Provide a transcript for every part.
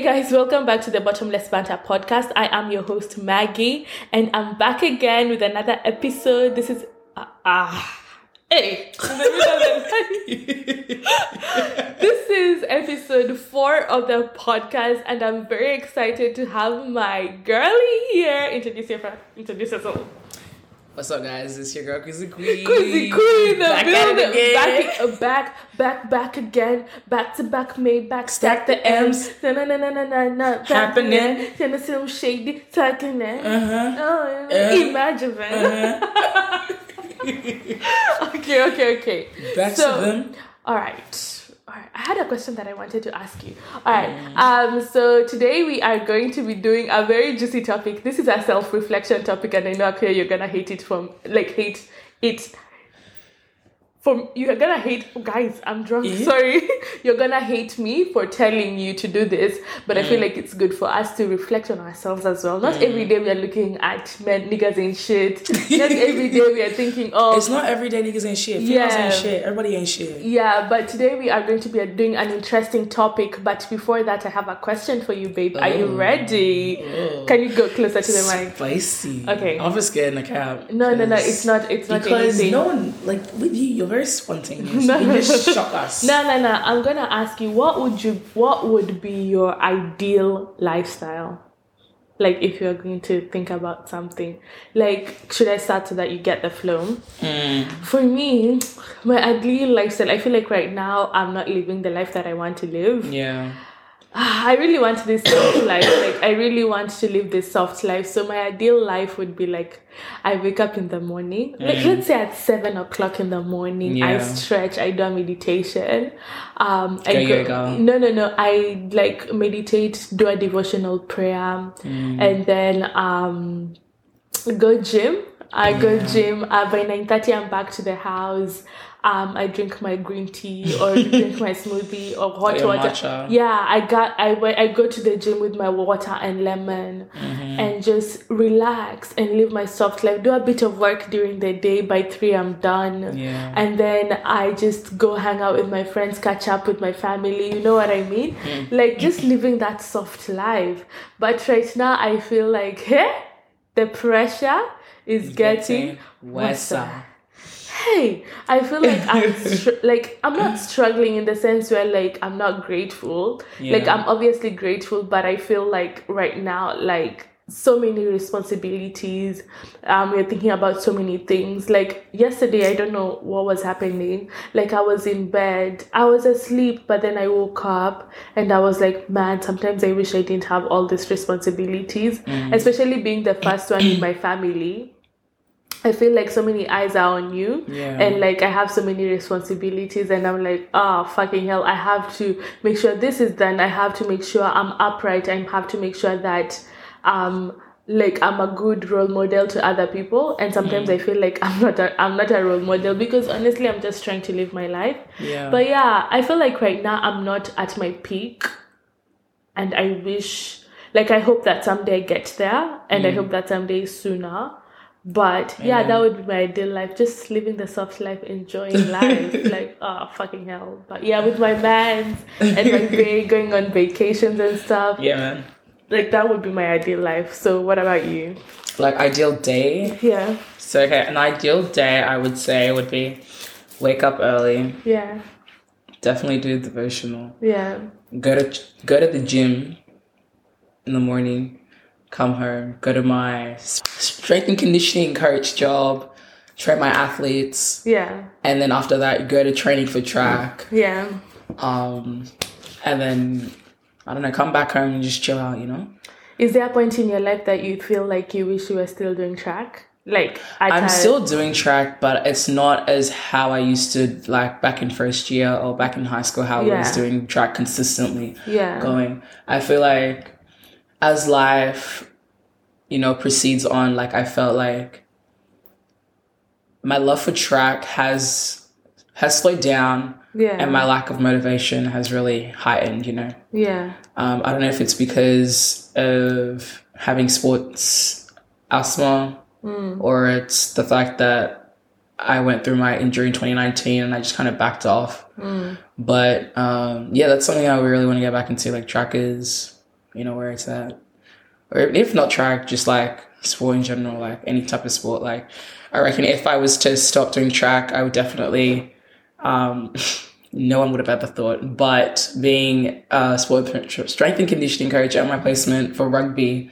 guys, welcome back to the Bottomless Banter podcast. I am your host Maggie, and I'm back again with another episode. This is this is episode 4 of the podcast, and I'm very excited to have my girlie here. Introduce yourself. What's up, guys? It's your girl, Quizzy Queen. Quizzy Queen, back at it again. Back again. Back to back, made back. Stack the M's. Happening. Some shady talking. Imagine. Okay. Back to them. All right. I had a question that I wanted to ask you. All right. So today we are going to be doing a very juicy topic. This is a self-reflection topic, and I know you're gonna hate it you're gonna hate, guys, I'm drunk, sorry. You're gonna hate me for telling you to do this, but I feel like it's good for us to reflect on ourselves as well. Not every day we are looking at men, niggas ain't shit. Not every day we are thinking, it's not every day niggas ain't shit. Females ain't shit. Everybody ain't shit. Yeah, but today we are going to be doing an interesting topic. But before that, I have a question for you, babe. Are you ready? Can you go closer to the mic? Spicy. Okay. I'm just scared in the cab. No, it's not because anything. No one, like, with you're very spontaneous. You just shock us. No. I'm gonna ask you, what would be your ideal lifestyle? Like, if you're going to think about something, like, should I start so that you get the flow? For me, my ideal lifestyle, I feel like right now I'm not living the life that I want to live. Yeah. I really want this soft life. Like, I really want to live this soft life. So my ideal life would be like, I wake up in the morning. Like, let's say at 7 o'clock in the morning, I stretch, I do a meditation. No. I like meditate, do a devotional prayer, and then go gym. I go gym. By 9:30, I'm back to the house. I drink my green tea or drink my smoothie or hot water. Matcha. Yeah, I go to the gym with my water and lemon and just relax and live my soft life. Do a bit of work during the day. By 3, I'm done. Yeah. And then I just go hang out with my friends, catch up with my family. You know what I mean? Like, just living that soft life. But right now, I feel like, the pressure is getting worse. Hey, I feel like I'm not struggling in the sense where, like, I'm not grateful. Like, I'm obviously grateful, but I feel like right now, like, so many responsibilities. We're thinking about so many things. Like, yesterday, I don't know what was happening. Like, I was in bed, I was asleep, but then I woke up and I was like, man, sometimes I wish I didn't have all these responsibilities, especially being the first one in my family. I feel like so many eyes are on you, and like I have so many responsibilities, and I'm like, fucking hell, I have to make sure this is done. I have to make sure I'm upright. I have to make sure that like I'm a good role model to other people. And sometimes I feel like I'm not a role model, because honestly I'm just trying to live my life. But I feel like right now I'm not at my peak, and I wish, like, I hope that someday I get there, and I hope that someday is sooner. But that would be my ideal life, just living the soft life, enjoying life. Like, fucking hell. But with my mans and my bae, going on vacations and stuff. Yeah, man. Like, that would be my ideal life. So what about you? Like, ideal day? Yeah. So, okay, an ideal day, I would say, would be wake up early. Yeah. Definitely do devotional. Yeah. Go to the gym in the morning. Come home, go to my strength and conditioning coach job, train my athletes. Yeah. And then after that, go to training for track. Yeah. And then, I don't know, come back home and just chill out, you know? Is there a point in your life that you feel like you wish you were still doing track? Like, I'm still doing track, but it's not as how I used to, like, back in first year or back in high school, how I was doing track consistently. Going. I feel like, as life, you know, proceeds on, like, I felt like my love for track has slowed down, and my lack of motivation has really heightened, you know. I don't know if it's because of having sports asthma, or it's the fact that I went through my injury in 2019 and I just kind of backed off. But that's something I really want to get back into. Like, track is you know, where it's at. Or if not track, just like sport in general, like any type of sport. Like I reckon if I was to stop doing track, I would definitely, no one would have ever thought, but being a strength and conditioning coach at my placement for rugby,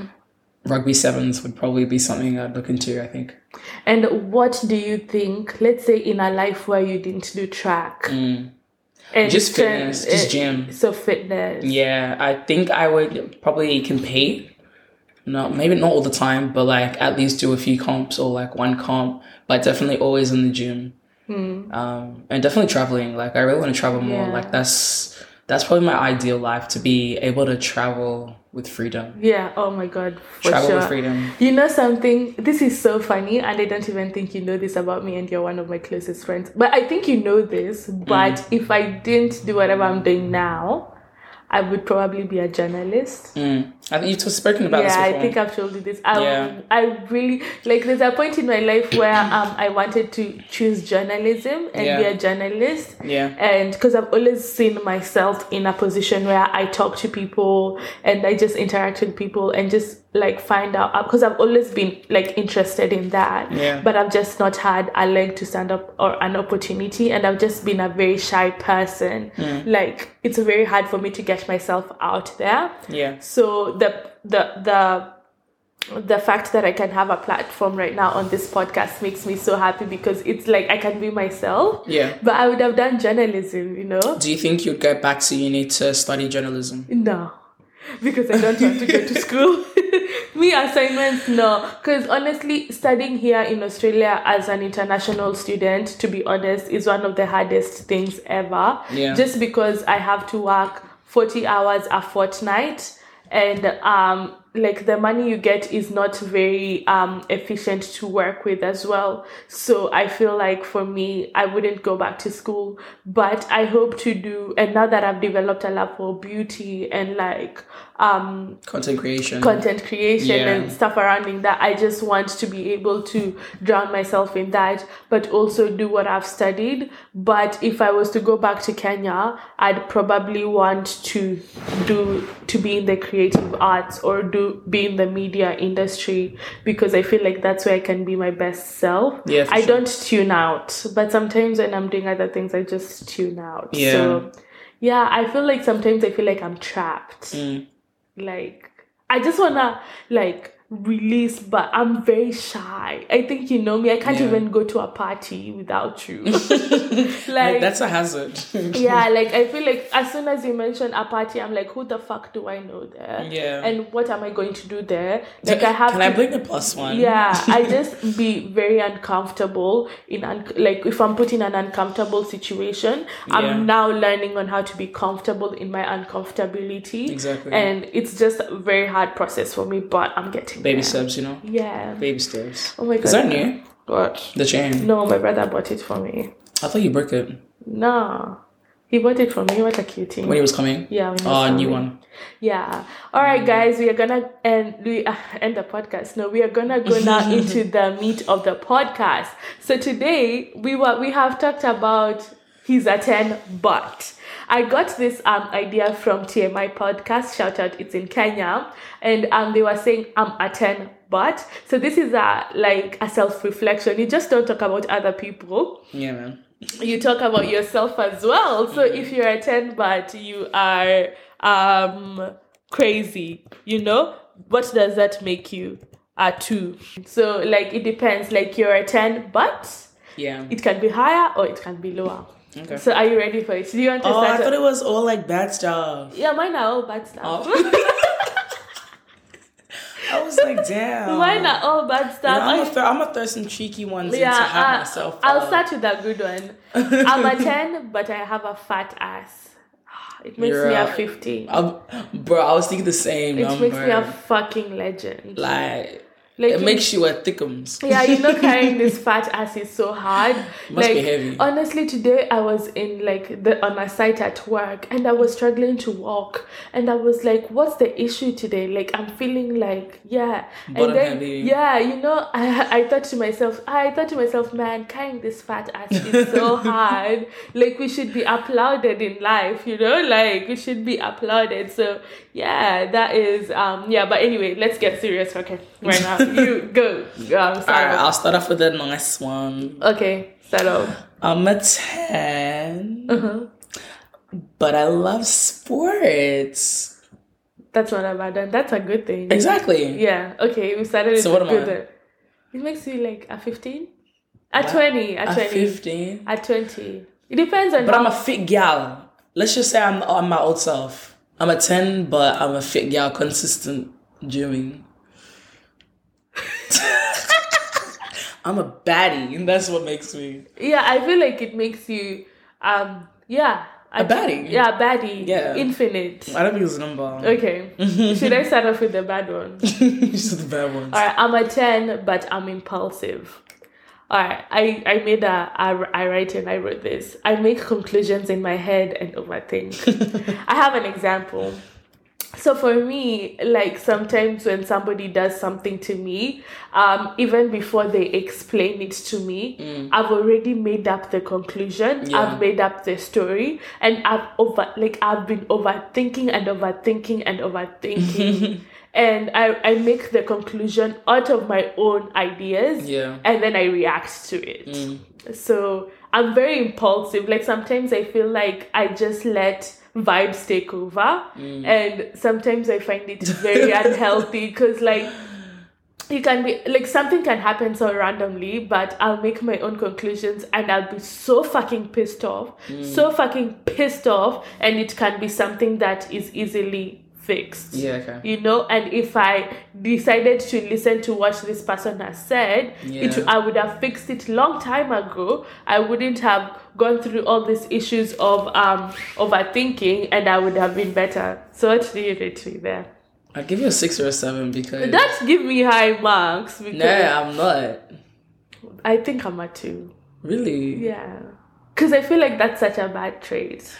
rugby sevens would probably be something I'd look into, I think. And what do you think, let's say in a life where you didn't do track? And just fitness, just gym. So fitness. Yeah, I think I would probably compete. No, maybe not all the time, but like at least do a few comps or like one comp, but definitely always in the gym. And definitely traveling. Like I really want to travel more. Like that's probably my ideal life, to be able to travel with freedom. Yeah, oh my God, travel with freedom. You know something? This is so funny, and I don't even think you know this about me, and you're one of my closest friends. But I think you know this, but if I didn't do whatever I'm doing now, I would probably be a journalist. I think you've spoken about this before. Yeah, I think I've told you this. I really, like, there's a point in my life where I wanted to choose journalism and be a journalist. Yeah. And because I've always seen myself in a position where I talk to people and I just interact with people and just like find out, because I've always been like interested in that. Yeah. But I've just not had a leg to stand up or an opportunity, and I've just been a very shy person. Like it's very hard for me to get myself out there. Yeah. So the fact that I can have a platform right now on this podcast makes me so happy, because it's like I can be myself. Yeah. But I would have done journalism, you know. Do you think you'd go back to uni to study journalism? No, because I don't want to go to school. Me, assignments, no. Because honestly, studying here in Australia as an international student, to be honest, is one of the hardest things ever. Yeah. Just because I have to work 40 hours a fortnight, and like the money you get is not very efficient to work with as well. So I feel like for me, I wouldn't go back to school, but I hope to do, and now that I've developed a love for beauty and like content creation and stuff surrounding that, I just want to be able to drown myself in that, but also do what I've studied. But if I was to go back to Kenya, I'd probably want to be in the creative arts or be in the media industry, because I feel like that's where I can be my best self. Yeah, I don't tune out, but sometimes when I'm doing other things, I just tune out. Yeah. So yeah, I feel like sometimes I feel like I'm trapped. Like I just wanna like release, but I'm very shy. I think you know me, I can't even go to a party without you. like that's a hazard. Yeah, like I feel like as soon as you mention a party, I'm like, who the fuck do I know there? Yeah. And what am I going to do there? Like I bring the plus one? Yeah, I just be very uncomfortable in like if I'm put in an uncomfortable situation, I'm now learning on how to be comfortable in my uncomfortability. Exactly. And it's just a very hard process for me, but I'm getting baby steps, you know? Yeah. Baby steps. Oh my God. Is that new? What? The chain? No, my brother bought it for me. I thought you broke it. No. He bought it for me. What a cutie. When he was coming? Yeah. When he was coming. New one. Yeah. All right, guys. We are gonna end the podcast. No, we are gonna go now into the meat of the podcast. So today we have talked about he's a 10, but I got this idea from TMI podcast. Shout out, it's in Kenya, and they were saying I'm a 10, but so this is a self-reflection. You just don't talk about other people. Yeah, man. You talk about yourself as well. So if you're a 10 but you are crazy, you know, what does that make you? A 2. So like it depends. Like you're a 10 but it can be higher or it can be lower. Okay. So are you ready for it? Do you want to start? I thought it was all like bad stuff. Yeah, mine are all bad stuff. Oh. I was like, damn. Mine are all bad stuff. I'm gonna throw some cheeky ones in to have myself. I'll start with a good one. I'm a 10, but I have a fat ass. It makes me a 15. Bro, I was thinking the same number. It makes me a fucking legend. Like, Like, it makes you a thickums. Yeah, carrying this fat ass is so hard. Must be heavy. Honestly, today I was in on my site at work and I was struggling to walk. And I was like, what's the issue today? Like, I'm feeling like, yeah. Bottom and then, heavy. yeah, I thought to myself, man, carrying this fat ass is so hard. Like, we should be applauded in life, like, we should be applauded. So, yeah, that is, but anyway, let's get serious, okay? Right now, you go. All right, I'll start off with a nice one. Okay, start off. I'm a 10, but I love sports. That's not a bad one. That's a good thing. Exactly. Yeah. Okay, we started. So what am I? It makes you like a 15, a 20, a 20, 15, a 20. It depends on. But I'm a fit gal. Let's just say I'm my old self. I'm a 10, but I'm a fit gal, consistent gymming. I'm a baddie, and that's what makes me. Yeah, I feel like it makes you, a baddie. Yeah, baddie. Yeah. Infinite. I don't think it's a number. Okay. Should I start off with the bad one? Just the bad ones. Alright, I'm a 10, but I'm impulsive. Alright, I wrote this. I make conclusions in my head and overthink. I have an example. So for me, like sometimes when somebody does something to me, even before they explain it to me, I've already made up the conclusion. Yeah. I've made up the story, and I've been overthinking and overthinking and overthinking. And I make the conclusion out of my own ideas, and then I react to it. So I'm very impulsive. Like sometimes I feel like I just let vibes take over, and sometimes I find it very unhealthy because like you can be like something can happen so randomly, but I'll make my own conclusions and I'll be so fucking pissed off, and it can be something that is easily fixed. Yeah, okay. And if I decided to listen to what this person has said, I would have fixed it long time ago. I wouldn't have gone through all these issues of overthinking, and I would have been better. So what do you rate me there? I'll give you a 6 or a 7 because that's give me high marks. No, I'm not. I think I'm a 2. Really? Yeah, because I feel like that's such a bad trait.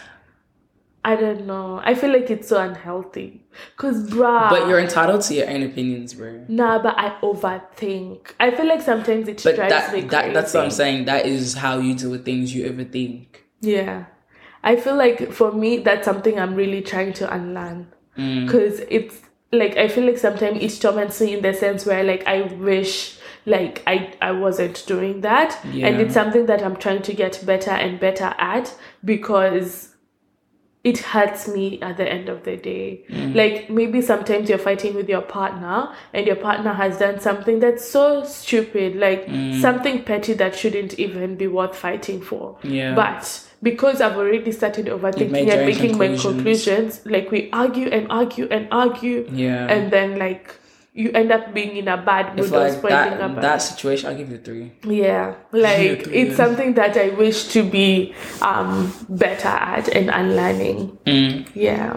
I don't know. I feel like it's so unhealthy. Because, bruh. But you're entitled to your own opinions, bro. Nah, but I overthink. I feel like sometimes it drives me crazy. That's what I'm saying. That is how you deal with things. You overthink. Yeah. I feel like for me, that's something I'm really trying to unlearn. Because it's like, I feel like sometimes it torments me in the sense where like I wish like I wasn't doing that. Yeah. And it's something that I'm trying to get better and better at because it hurts me at the end of the day. Like maybe sometimes you're fighting with your partner and your partner has done something that's so stupid, like something petty that shouldn't even be worth fighting for. Yeah. But because I've already started overthinking and making my conclusions, like we argue and argue and argue. Yeah. And then like you end up being in a bad mood or spoiling about that situation. I'll give you 3. Yeah, like it's something that I wish to be better at and unlearning. Yeah.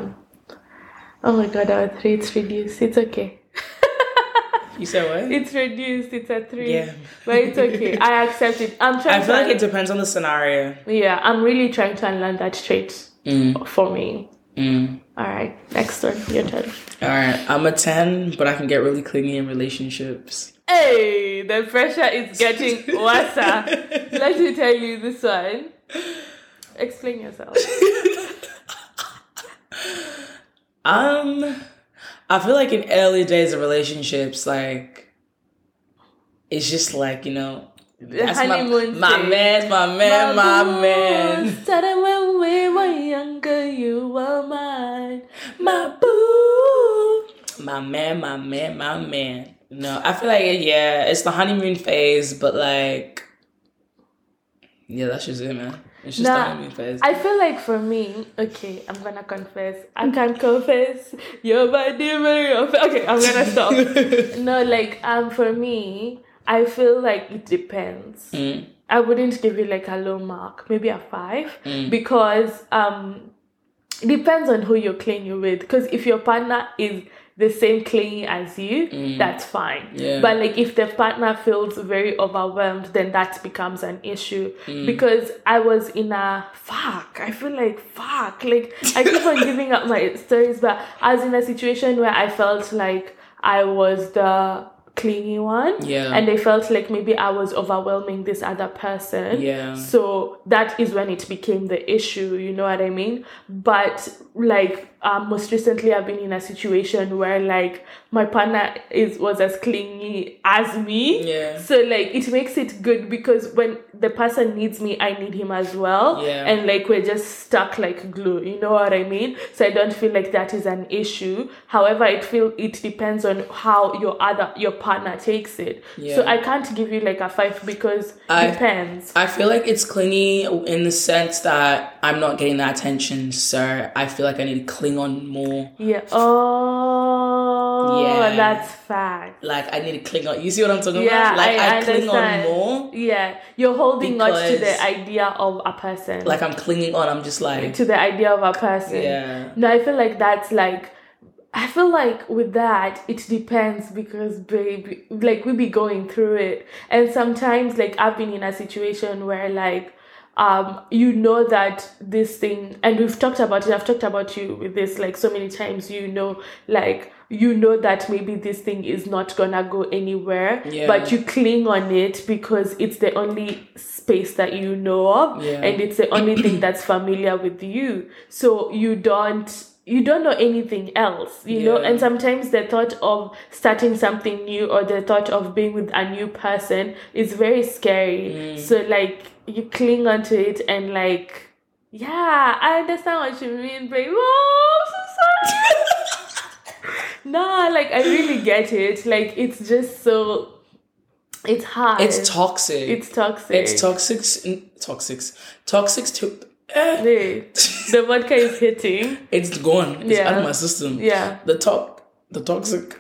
Oh my god, our 3, it's reduced. It's okay. You said what? It's reduced. It's a 3. Yeah, but it's okay. I accept it. I feel like it depends on the scenario. Yeah, I'm really trying to unlearn that trait for me. All right, next one, your turn. All right, I'm a 10, but I can get really clingy in relationships. Hey, the pressure is getting worse. Let me tell you this one. Explain yourself. I feel like in early days of relationships, like it's just like that's my man. Started when we were younger, you were mine, my boo. My man. No, I feel like it's the honeymoon phase, but like, that's just it, man. It's just the honeymoon phase. I feel like for me, okay, I'm gonna confess. I can't confess. Your body, okay, I'm gonna stop. No, like for me, I feel like it depends. I wouldn't give you like a low mark, maybe a 5, because it depends on who you're clinging with. Because if your partner is the same clingy as you, that's fine. Yeah. But like if the partner feels very overwhelmed, then that becomes an issue. Because I was in I feel like like I keep on giving up my stories, but I was in a situation where I felt like I was the clingy one, and I felt like maybe I was overwhelming this other person, so that is when it became the issue, you know what I mean? But like most recently I've been in a situation where like my partner was as clingy as me, so like it makes it good, because when the person needs me, I need him as well, and like we're just stuck like glue, you know what I mean? So I don't feel like that is an issue. However, it depends on how your partner takes it. So I can't give you like a 5 because it depends. I feel like it's clingy in the sense that I'm not getting that attention, so I feel like I need to cling on more. That's fact. Like I need to cling on. You see what I'm talking about? Like I cling on more. Yeah, you're holding on to the idea of a person. Like I'm clinging on. I'm just like to the idea of a person. Yeah. No, I feel like that's like. I feel like with that, it depends, because baby, like we be going through it, and sometimes like I've been in a situation where like you know that this thing, and we've talked about it, I've talked about you with this like so many times, you know that maybe this thing is not gonna go anywhere, but you cling on it because it's the only space that you know of, and it's the only thing that's familiar with you, so you don't know anything else, you know, and sometimes the thought of starting something new or the thought of being with a new person is very scary. So like you cling onto it, and like, I understand what you mean, babe. Oh, I'm so sorry. Nah, like I really get it. Like it's just so, it's hard. It's toxic. It's toxic. It's toxic to... The vodka is hitting. It's gone. It's out of my system. Yeah. The toxic.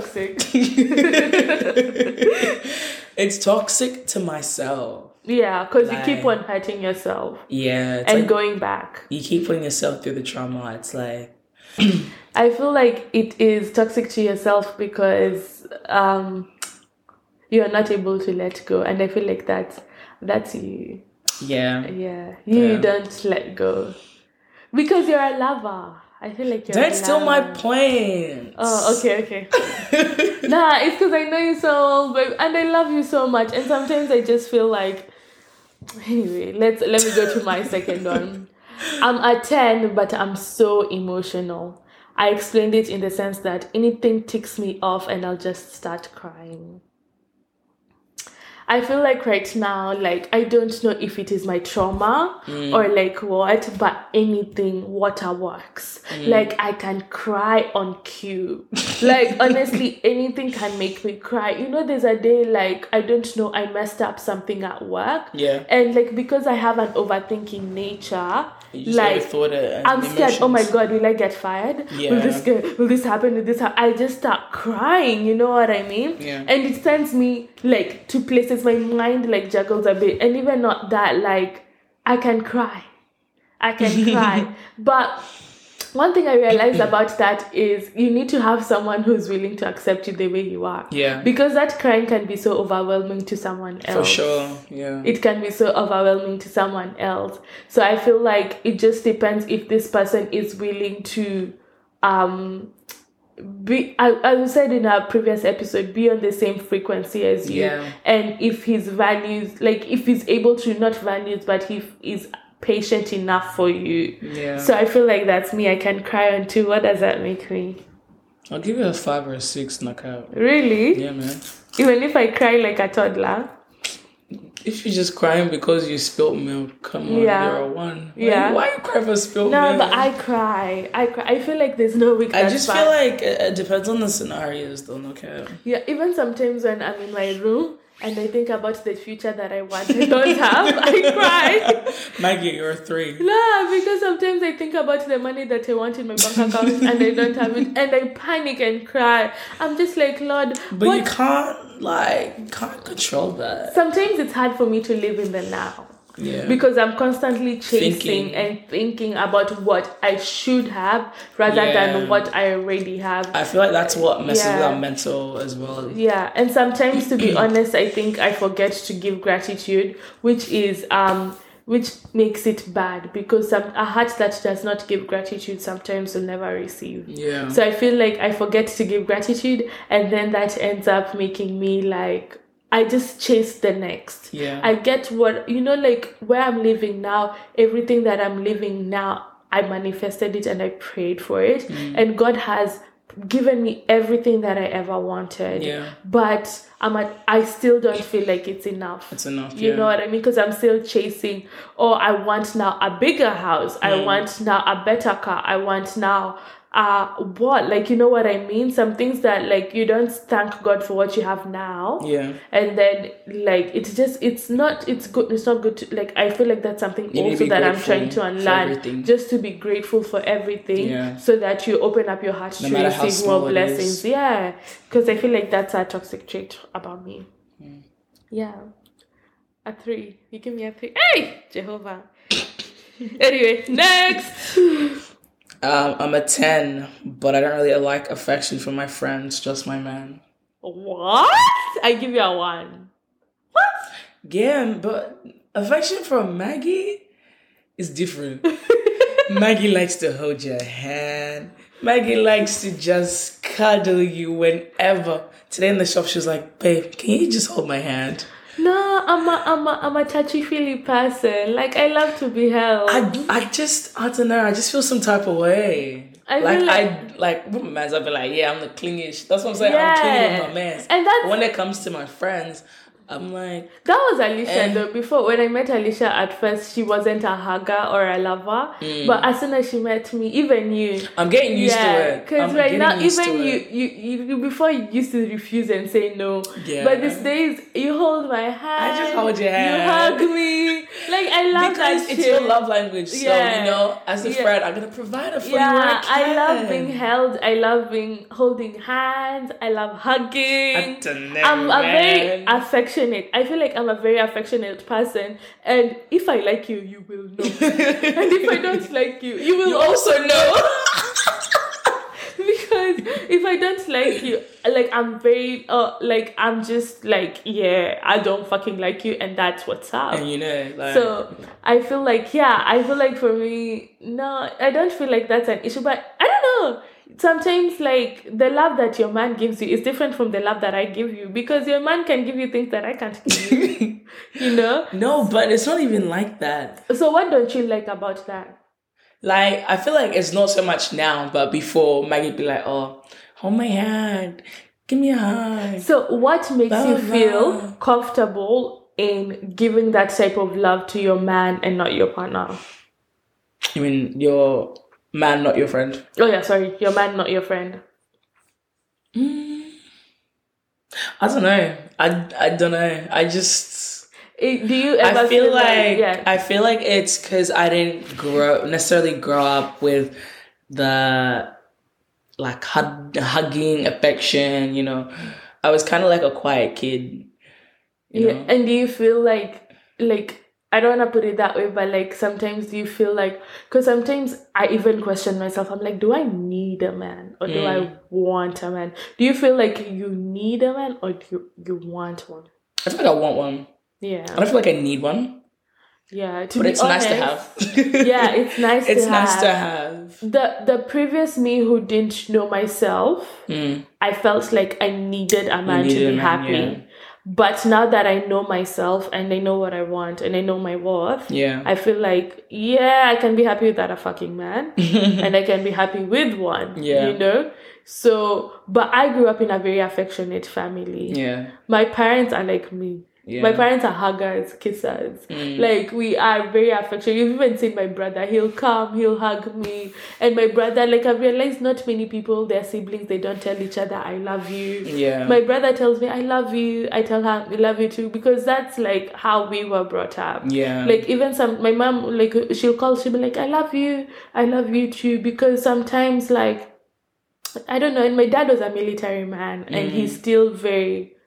It's toxic to myself. Yeah, because you keep on hurting yourself. Yeah. And like, going back. You keep putting yourself through the trauma. It's like... I feel like it is toxic to yourself because you're not able to let go. And I feel like that's you. Yeah. You don't let go because you're a lover. I feel like that's still my point. Oh, okay. Nah, it's because I know you so well, babe, and I love you so much. And sometimes I just feel like, anyway, let me go to my second one. I'm a 10, but I'm so emotional. I explained it in the sense that anything ticks me off and I'll just start crying. I feel like right now, like, I don't know if it is my trauma or like what, but anything, waterworks. Like, I can cry on cue. Like, honestly, anything can make me cry. You know, there's a day, like, I don't know, I messed up something at work. Yeah. And, like, because I have an overthinking nature, you just like, thought it I'm scared, oh my God, will I get fired? Yeah. Will this happen? Will this happen? I just start crying, you know what I mean? Yeah. And it sends me, like, to places my mind, like, juggles a bit. And even not that, like, I can cry. But one thing I realized about that is you need to have someone who's willing to accept you the way you are. Yeah. Because that crying can be so overwhelming to someone else. For sure, yeah. It can be so overwhelming to someone else. So I feel like it just depends if this person is willing to be, as I said in our previous episode, be on the same frequency as you. Yeah. And if his values, like if he's able to, not values, but he is patient enough for you. Yeah. So I feel like that's me. I can cry on too. What does that make me? I'll give you a 5 or a 6 knockout. Really? Yeah, man. Even if I cry like a toddler? If you're just crying because you spilled milk, come on, you're a 1. Yeah. Why you cry for spilled No, milk? but I cry. I feel like there's no week. I just feel like it depends on the scenarios, though. Okay. Yeah, even sometimes when I'm in my room and I think about the future that I want, I don't have, I cry. Maggie, you're a 3. No, because sometimes I think about the money that I want in my bank account and I don't have it, and I panic and cry. I'm just like, Lord. But you can't control that. Sometimes it's hard for me to live in the now. because I'm constantly chasing and thinking about what I should have rather than what I already have. I feel like that's what messes with our mental as well. Yeah, and sometimes, to be honest, I think I forget to give gratitude, which makes it bad, because a heart that does not give gratitude sometimes will never receive. Yeah. So I feel like I forget to give gratitude, and then that ends up making me like, I just chase the next. Yeah. I get what, like where I'm living now, everything that I'm living now, I manifested it and I prayed for it. And God has given me everything that I ever wanted. Yeah. But I still don't feel like it's enough. It's enough. You know what I mean? Because I'm still chasing, I want now a bigger house. I want now a better car. I want now what? Like, you know what I mean? Some things that, like, you don't thank God for what you have now. Yeah. And then, like, it's not good to, like, I feel like that's something also that I'm trying to unlearn. Just to be grateful for everything, so that you open up your heart to receive more blessings. Yeah. Because I feel like that's a toxic trait about me. Yeah. A 3. You give me a 3. Hey! Jehovah. Anyway, next! I'm a 10, but I don't really like affection from my friends, just my man. What? I give you a 1. What? Yeah, but affection from Maggie is different. Maggie likes to hold your hand. Maggie likes to just cuddle you whenever. Today in the shop, she was like, babe, can you just hold my hand? No, I'm a touchy-feely person. Like, I love to be held. I don't know. I just feel some type of way. With my mans, I'll be like, yeah, I'm the clingish. That's what I'm saying. Yeah. I'm clingy with my mans. And that's, when it comes to my friends, I'm like... That was Alicia, though. Before, when I met Alicia at first, she wasn't a hugger or a lover. But as soon as she met me, even you... I'm getting used to it. Because right now, even you before you used to refuse and say no. Yeah. But these days, you hold my hand. I just hold your hand. You hug me. Like, I love that shit. Because it's your love language. So, as a friend, I'm going to provide it for you. I love being held. I love holding hands. I love hugging. I'm a very affectionate. I feel like I'm a very affectionate person, and if I like you, you will know. And if I don't like you, you will also know. Because if I don't like you, like, I'm very I'm just like, I don't fucking like you, and that's what's up. And so I feel like for me, no, I don't feel like that's an issue, but I don't know. Sometimes, like, the love that your man gives you is different from the love that I give you, because your man can give you things that I can't give you. No, but it's not even like that. So what don't you like about that? Like, I feel like it's not so much now, but before, Maggie'd be like, oh, hold my hand, give me a hug. So what makes you feel comfortable in giving that type of love to your man and not your partner? You mean your man, not your friend? Oh yeah, sorry, your man, not your friend. I don't know. I don't know. I just... Do you ever I feel like it's because I didn't necessarily grow up with the like hugging affection, I was kind of like a quiet kid, you know? And do you feel like I don't want to put it that way, but like sometimes do you feel like, because sometimes I even question myself, I'm like, do I need a man or do I want a man? Do you feel like you need a man or do you want one? I feel like I want one. Yeah. I don't feel like I need one. Yeah, but it's honest, nice to have. Yeah, it's nice it's to have. It's nice to have. The previous me who didn't know myself, I felt like I needed a man to be happy. Yeah. But now that I know myself and I know what I want and I know my worth, I feel like, I can be happy without a fucking man and I can be happy with one, So, but I grew up in a very affectionate family. Yeah. My parents are like me. Yeah. My parents are huggers, kissers. Like, we are very affectionate. You've even seen my brother. He'll come, he'll hug me. And my brother, like, I've realized not many people, their siblings, they don't tell each other, I love you. Yeah. My brother tells me, I love you. I tell her, I love you too. Because that's, like, how we were brought up. Yeah. Like, even my mom, like, she'll be like, I love you too. Because sometimes, like, I don't know. And my dad was a military man. And he's still very...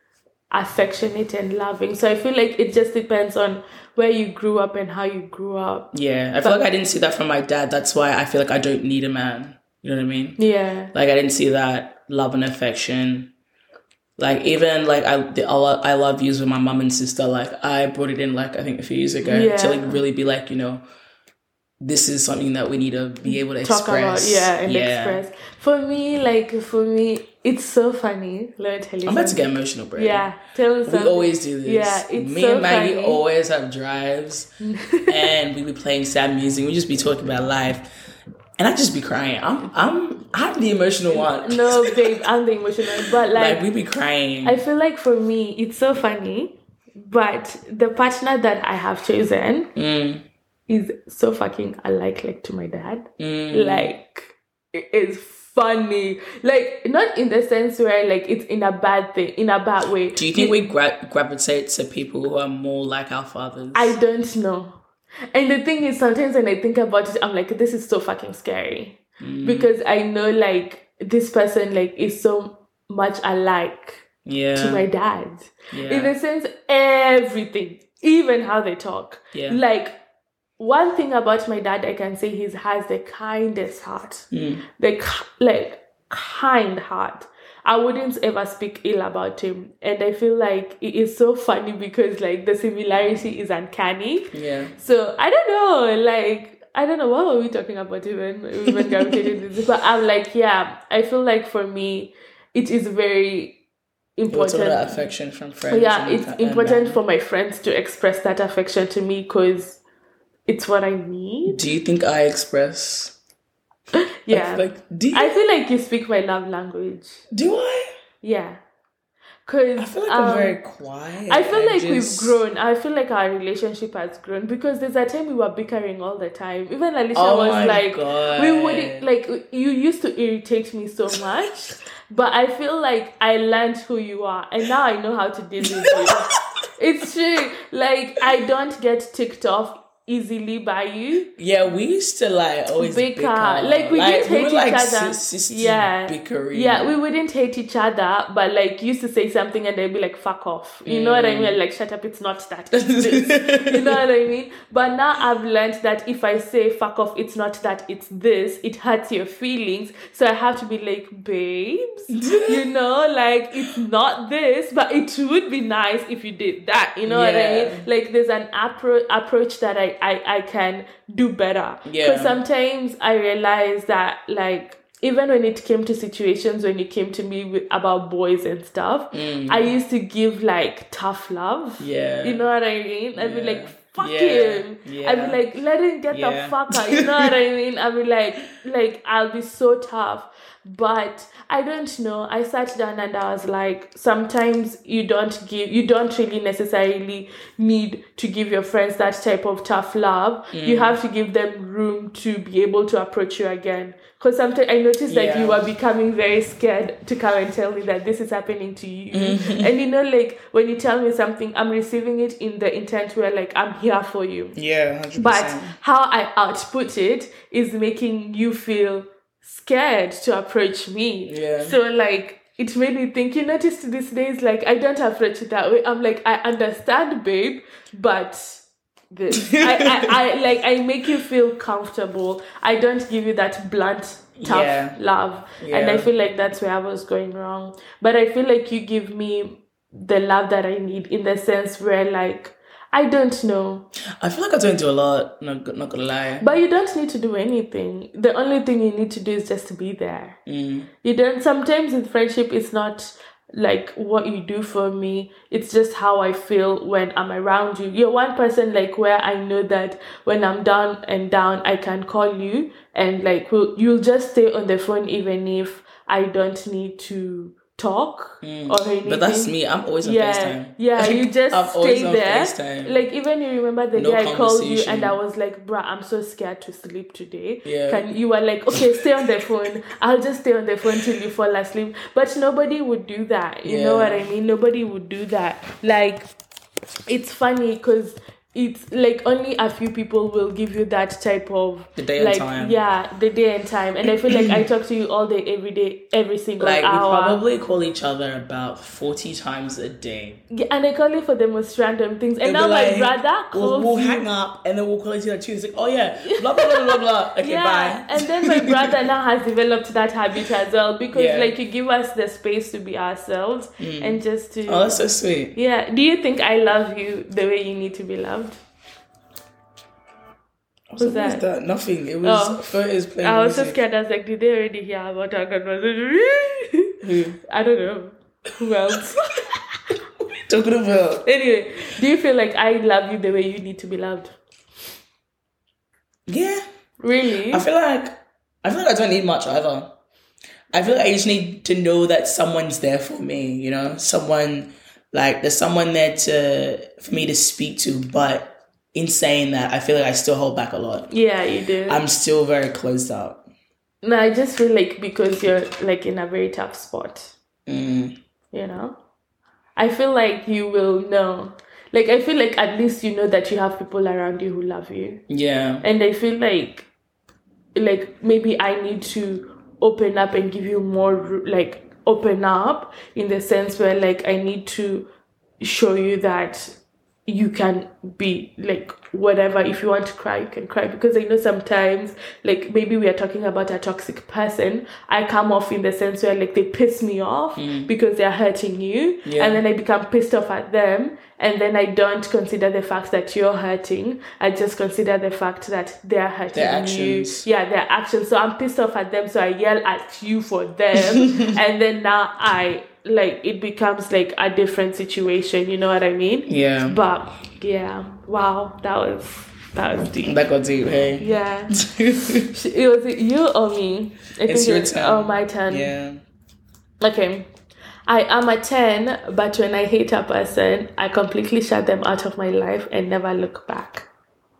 affectionate and loving. So I feel like it just depends on where you grew up and how you grew up. Yeah, I feel like I didn't see that from my dad. That's why I feel like I don't need a man. You know what I mean? Yeah. Like I didn't see that love and affection. Like even like I love yous with my mum and sister. Like I brought it in like I think a few years ago to like really be like, you know, this is something that we need to be able to talk express. About, express. For me, it's so funny. Let me tell you. I'm about to get emotional, bro. Yeah, tell me something. We always do this. Yeah, it's me so and Maggie funny. always have drives, and we be playing sad music. We just be talking about life. And I just be crying. I'm the emotional one. No, babe, I'm the emotional one. But like we be crying. I feel like for me, it's so funny. But the partner that I have chosen is so fucking alike to my dad. Like it is funny. Like not in the sense where like it's in a bad way. Do you think we gravitate to people who are more like our fathers? I don't know. And the thing is, sometimes when I think about it, I'm like, this is so fucking scary. Because I know, like, this person, like, is so much alike to my dad. Yeah. In the sense, everything, even how they talk. Yeah. Like, one thing about my dad, I can say he has the kindest heart. Kind heart. I wouldn't ever speak ill about him. And I feel like it is so funny because, like, the similarity is uncanny. Yeah. So, I don't know, what were we talking about even gravitated this? But I'm like, yeah, I feel like for me, it is very important. That affection from friends. Yeah, it's important for my friends to express that affection to me because it's what I need. Do you think I express... Yeah. I feel like you speak my love language. Do I? Yeah. Cause I feel like I'm very quiet. I feel like we've grown. I feel like our relationship has grown because there's a time we were bickering all the time. Even Alicia was like, God. We wouldn't, like, you used to irritate me so much. But I feel like I learned who you are. And now I know how to deal with you. It's true. Like, I don't get ticked off easily by you. Yeah, we used to like always bicker. Like we didn't hate each other. Yeah, bickering. Yeah, we wouldn't hate each other, but like used to say something and they'd be like, "Fuck off." You know what I mean? Like, shut up. It's not that. It's this. You know what I mean? But now I've learned that if I say "fuck off," it's not that. It's this. It hurts your feelings. So I have to be like, babes. You know, like it's not this, but it would be nice if you did that. You know what I mean? Like there's an approach that I can do better. Because sometimes I realize that, like, even when it came to situations when you came to me about boys and stuff, I used to give, like, tough love. Yeah. You know what I mean? I'd be like, fuck him. Yeah. I'd be like, let him get the fuck out. You know what I mean? I'd be like, I'll be so tough. But I don't know. I sat down and I was like, sometimes you don't really necessarily need to give your friends that type of tough love. You have to give them room to be able to approach you again. Because sometimes I noticed that you are becoming very scared to come and tell me that this is happening to you. And you know, like when you tell me something, I'm receiving it in the intent where like I'm here for you. Yeah, 100%. But how I output it is making you feel scared to approach me. Yeah. So like it made me think, you notice these days, like I don't approach it that way. I'm like, I understand, babe, but this I make you feel comfortable. I don't give you that blunt, tough love. And I feel like that's where I was going wrong. But I feel like you give me the love that I need in the sense where like I don't know. I feel like I don't do a lot, not gonna lie. But you don't need to do anything. The only thing you need to do is just to be there. You don't, sometimes in friendship, it's not like what you do for me. It's just how I feel when I'm around you. You're one person like where I know that when I'm down, I can call you and like you'll just stay on the phone even if I don't need to talk or anything. But that's me. I'm always on FaceTime. Yeah, like, you just I'm stay there. FaceTime. Like even you remember the day I called you and I was like, bruh, I'm so scared to sleep today. Yeah. You were like, okay, stay on the phone. I'll just stay on the phone till you fall asleep. But nobody would do that. You know what I mean? Nobody would do that. Like, it's funny because it's like only a few people will give you that type of the day and time. Yeah, the day and time. And I feel like I talk to you all day, every day, every single hour. We probably call each other about 40 times a day. Yeah, and I call you for the most random things. And now my brother calls we'll hang up and then we'll call each other Tuesday. Oh yeah, blah blah blah blah blah. Okay, bye. And then my brother now has developed that habit as well, because like you give us the space to be ourselves and just to. Oh, that's so sweet. Yeah. Do you think I love you the way you need to be loved? What's that? Nothing. It was photos playing. I was so scared. I was like, did they already hear about our conversation? Who? I don't know. Who else? What are you talking about? Anyway, do you feel like I love you the way you need to be loved? Yeah. Really? I feel like I don't need much either. I feel like I just need to know that someone's there for me, you know? Someone, like, there's someone there for me to speak to, but in saying that, I feel like I still hold back a lot. Yeah, you do. I'm still very closed up. No, I just feel like because you're, like, in a very tough spot. You know? I feel like you will know. Like, I feel like at least you know that you have people around you who love you. Yeah. And I feel like maybe I need to open up and give you more, like, open up in the sense where, like, I need to show you that you can be like whatever. If you want to cry, you can cry, because I know sometimes, like, maybe we are talking about a toxic person, I come off in the sense where, like, they piss me off because they're hurting you, and then I become pissed off at them, and then I don't consider the fact that you're hurting. I just consider the fact that they're hurting their actions. you. Yeah, their actions. So I'm pissed off at them, so I yell at you for them, and then now it becomes like a different situation, you know what I mean? Yeah. But yeah, wow, that was deep. That got deep, hey? Yeah. It was you or me? It's your turn. Oh, my turn. Yeah. Okay. I am a 10, but when I hate a person, I completely shut them out of my life and never look back.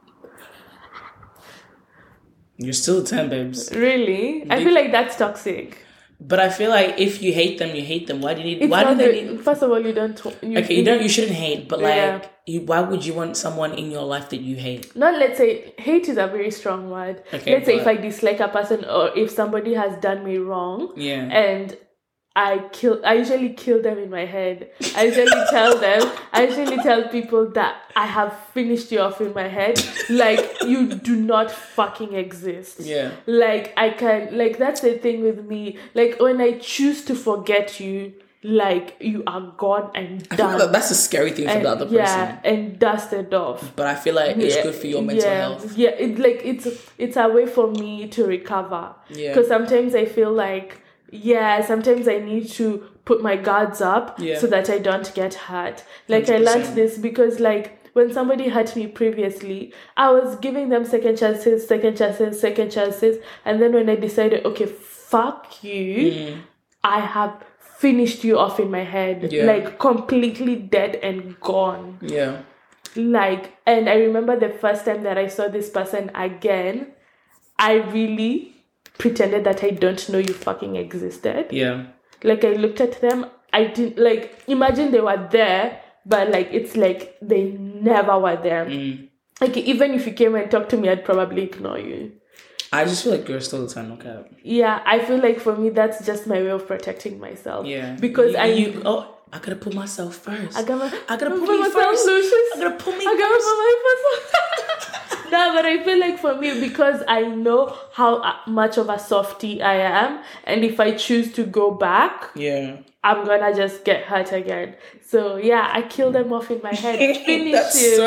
You're still a 10, babes. Really? I feel like that's toxic. But I feel like if you hate them, you hate them. Why do you need? Why do they need? First of all, you don't. You shouldn't hate. But why would you want someone in your life that you hate? Not, let's say hate is a very strong word. Okay, let's say if I dislike a person, or if somebody has done me wrong. Yeah. And I usually kill them in my head. I usually tell people that I have finished you off in my head. Like, you do not fucking exist. Yeah. Like, that's the thing with me. Like, when I choose to forget you, like, you are gone and done. I feel like that's a scary thing for the other person. Yeah, and dusted off. But I feel like it's good for your mental health. Yeah, it's a way for me to recover. Yeah. Because sometimes I feel like, sometimes I need to put my guards up so that I don't get hurt. Like, 100%. I learned this because, like, when somebody hurt me previously, I was giving them second chances. And then when I decided, okay, fuck you, I have finished you off in my head. Yeah. Like, completely dead and gone. Yeah. Like, and I remember the first time that I saw this person again, I really pretended that I don't know you fucking existed. Yeah. Like, I looked at them, I didn't, like, imagine they were there, but, like, it's like they never were there. Like, even if you came and talked to me, I'd probably ignore you. I just feel like you're still the time, okay? Yeah, I feel like for me, that's just my way of protecting myself. Yeah. Because I gotta put myself first. I gotta put myself first. I gotta put me first. No, but I feel like for me, because I know how much of a softie I am, and if I choose to go back, I'm gonna just get hurt again. So yeah, I kill them off in my head. Finish That's him.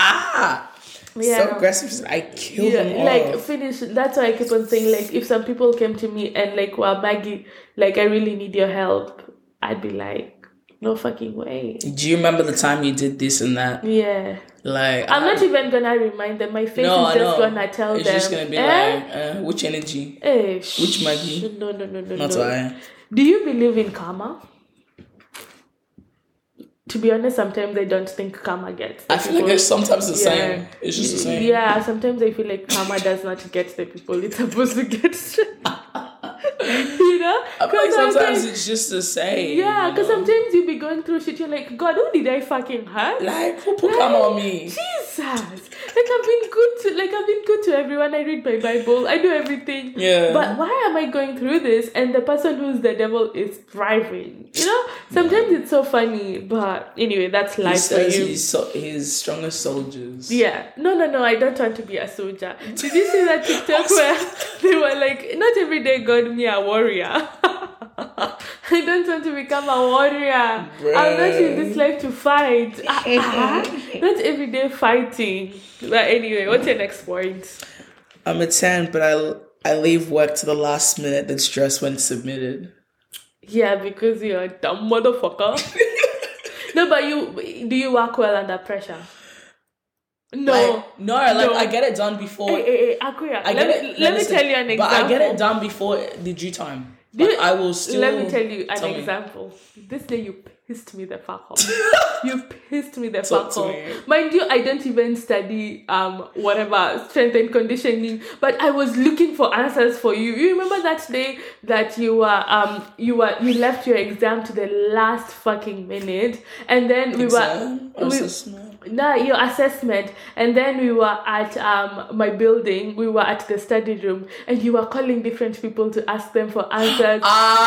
So aggressive. I kill them like, off. Finish. That's why I keep on saying, like, if some people came to me and, like, well, Maggie, like, I really need your help, I'd be like, no fucking way. Do you remember the time you did this and that? Yeah. Like, I'm not even gonna remind them. My face is just gonna tell them. It's just gonna be like, which energy? Which Maggie? No. Not I. Do you believe in karma? To be honest, sometimes I don't think karma gets the I feel like it's sometimes the same. It's just the same. Yeah, sometimes I feel like karma does not get the people it's supposed to get. You know? I feel like sometimes it's just the same. Yeah, because sometimes you be going through shit, you're like, God, who did I fucking hurt? Like, who put karma on me? Jesus. sad. I've been good to everyone. I read my Bible. I do everything. Yeah. But why am I going through this? And the person who's the devil is thriving. Sometimes it's so funny. But anyway, that's life for you. He's strongest soldiers. Yeah. No. I don't want to be a soldier. Did you see that TikTok where they were like, not every day God me a warrior. I don't want to become a warrior. Bruh. I'm not in this life to fight. Not every day fighting. But anyway, what's your next point? I'm a 10, but I leave work to the last minute then stress when submitted. Yeah, because you're a dumb motherfucker. No, but do you work well under pressure? No. I get it done before. Akuya, let me tell you an example. But I get it done before the due time. I will still... Let me tell you an example. This day you pissed me the fuck off. You pissed me the fuck off. Mind you, I don't even study strength and conditioning, but I was looking for answers for you. You remember that day that you left your exam to the last fucking minute, and then your assessment, and then we were at my building. We were at the study room, and you were calling different people to ask them for answers.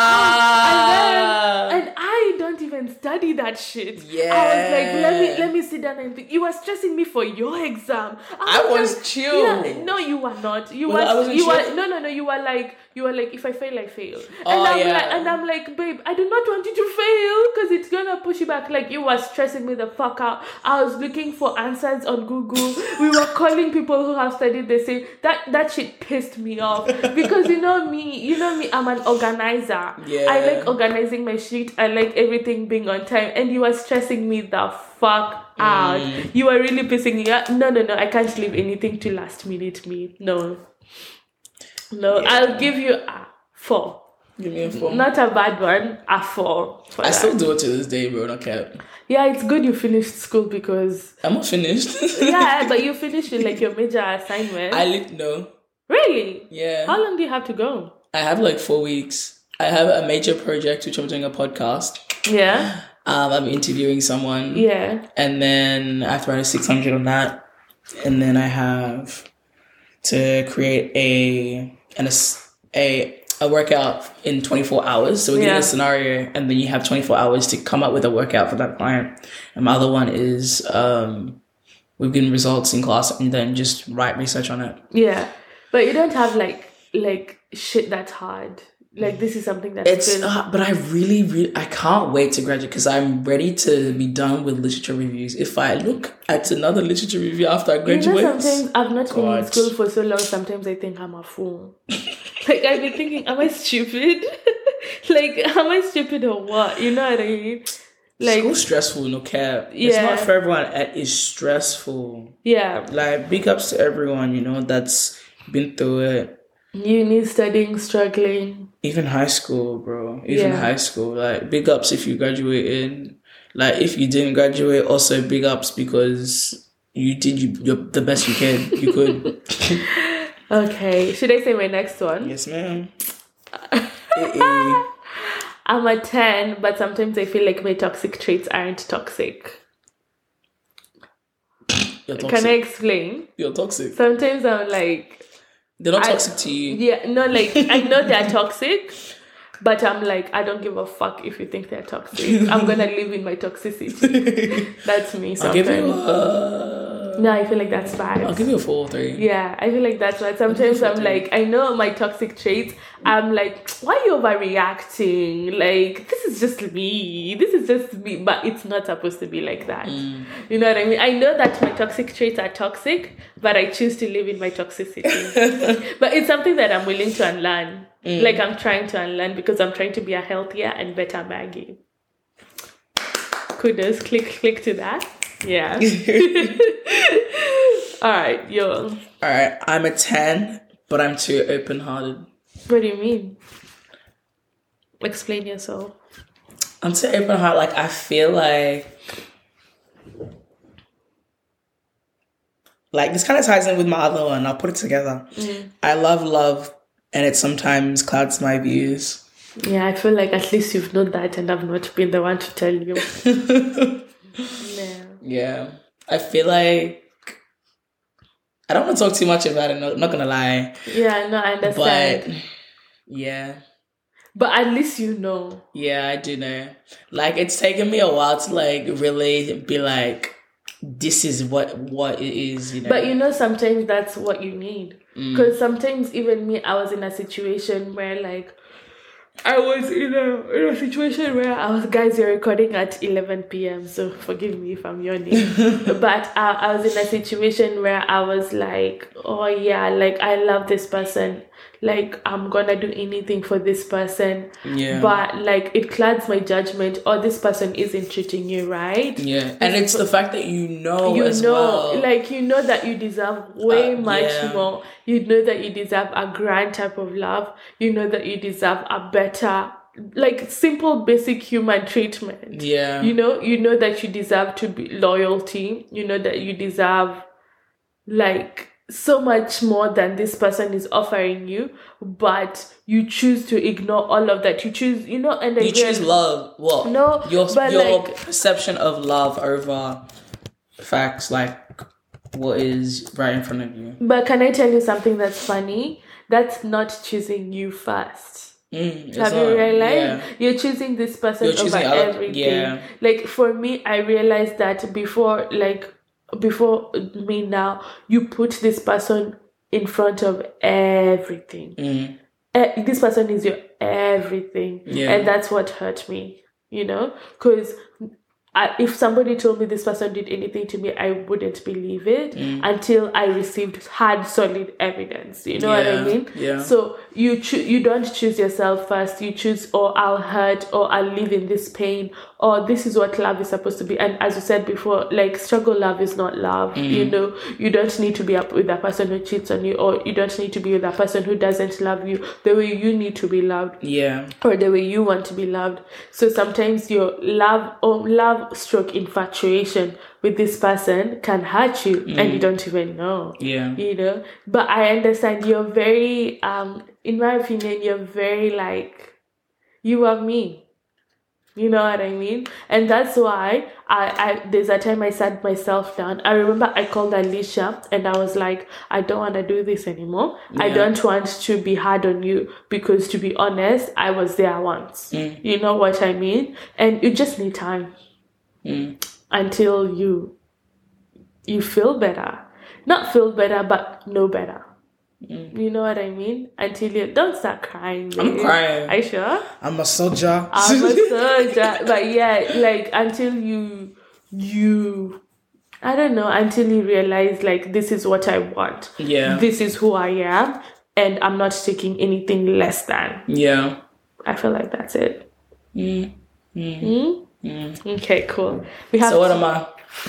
And I don't even study that shit. Yeah. I was like, let me sit down and think. You were stressing me for your exam. I was chill. Yeah, no, you were not. You were no. You were like, if I fail, I fail. And I'm like, babe, I do not want you to fail because it's gonna push you back. Like, you were stressing me the fuck out. I was looking for answers on Google. We were calling people who have studied the same. That shit pissed me off because you know me, I'm an organizer. Yeah. I like organizing my shit. I like everything being on time. And you were stressing me the fuck out. You were really pissing me out. No, I can't leave anything to last minute me. No, yeah. I'll give you a 4. Give me a 4. Not a bad one, a 4. I still do it to this day, bro. Not cap. Yeah, it's good you finished school because... I'm not finished. Yeah, but you finished with like your major assignment. No. Really? Yeah. How long do you have to go? I have like 4 weeks. I have a major project which I'm doing a podcast. Yeah. I'm interviewing someone. Yeah. And then I have to write a 600 on that. And then I have to create a workout in 24 hours. So we get a scenario and then you have 24 hours to come up with a workout for that client. And my other one is we've given results in class and then just write research on it. Yeah. But you don't have like shit that's hard. Like, this is something that's... but I really, I can't wait to graduate because I'm ready to be done with literature reviews. If I look at another literature review after I graduate... Sometimes I've not been in school for so long, sometimes I think I'm a fool. Like, I've been thinking, am I stupid? Like, am I stupid or what? You know what I mean? Like, school's stressful, no cap. Yeah. It's not for everyone. It's stressful. Yeah. Like, big ups to everyone, that's been through it. Uni, studying, struggling. Even high school, bro. High school. Like, big ups if you graduated. Like, if you didn't graduate, also big ups because you did the best you can. You could. Okay. Should I say my next one? Yes, ma'am. I'm a 10, but sometimes I feel like my toxic traits aren't toxic. You're toxic. Can I explain? You're toxic. Sometimes I'm like... They're not toxic to you. Yeah, no, like, I know they're toxic, but I'm like, I don't give a fuck if you think they're toxic. I'm gonna live in my toxicity. That's me sometimes. I'll give you No, I feel like that's bad. I'll give you a 4 or 3. Yeah, I feel like that's bad. Sometimes I'm like, I know my toxic traits. I'm like, why are you overreacting? Like, this is just me. But it's not supposed to be like that. You know what I mean? I know that my toxic traits are toxic, but I choose to live in my toxicity. But it's something that I'm willing to unlearn. Like, I'm trying to unlearn because I'm trying to be a healthier and better Maggie. Kudos. Click to that. Yeah. All right, yo. All right, I'm a 10, but I'm too open-hearted. What do you mean? Explain yourself. I'm too open-hearted. Like, I feel like this kind of ties in with my other one. I'll put it together. I love, and it sometimes clouds my views. Yeah, I feel like at least you've known that and I've not been the one to tell you. Yeah. I feel like I don't want to talk too much about it. Not gonna lie. Yeah, no, I understand. But yeah. But at least you know. Yeah, I do know. Like, it's taken me a while to like really be like, this is what it is, you know. But you know, sometimes that's what you need. Because sometimes even me, I was in a situation where like I was in a situation where I was, guys, you're recording at 11 p.m. So forgive me if I'm yawning. But I was in a situation where I was like, oh yeah, like I love this person. Like I'm gonna do anything for this person. Yeah. But like it clouds my judgment. Oh, this person isn't treating you right. Yeah. And it's the fact that you know well. Like you know that you deserve way much more. You know that you deserve a grand type of love. You know that you deserve a better, like simple basic human treatment. Yeah. You know that you deserve to be loyalty. You know that you deserve like so much more than this person is offering you, but you choose to ignore all of that. You choose, and then you choose love. What? No, your perception of love over facts, like what is right in front of you. But can I tell you something that's funny? That's not choosing you first. Have you realized? Yeah. You're choosing this person over everything. Yeah. Like for me, I realized that before me now, you put this person in front of everything. This person is your everything. Yeah. And that's what hurt me, because if somebody told me this person did anything to me, I wouldn't believe it until I received hard, solid evidence. You know what I mean? Yeah. So you don't choose yourself first. You choose, or I'll hurt, or I'll live in this pain, or this is what love is supposed to be. And as you said before, like struggle love is not love. You don't need to be up with that person who cheats on you, or you don't need to be with that person who doesn't love you the way you need to be loved. Yeah. Or the way you want to be loved. So sometimes your love stroke infatuation with this person can hurt you and you don't even know. Yeah. But I understand you're very in my opinion, you're very like, you are me. You know what I mean? And that's why I there's a time I sat myself down. I remember I called Alicia and I was like, I don't want to do this anymore. Yeah. I don't want to be hard on you because, to be honest, I was there once. You know what I mean? And you just need time until you feel better. Not feel better, but know better. You know what I mean? Until you don't start crying. Babe. I'm crying. Are you sure? I'm a soldier. But yeah, like until you I don't know, until you realize like this is what I want. Yeah. This is who I am, and I'm not taking anything less than. Yeah. I feel like that's it. Okay, cool. So what am I?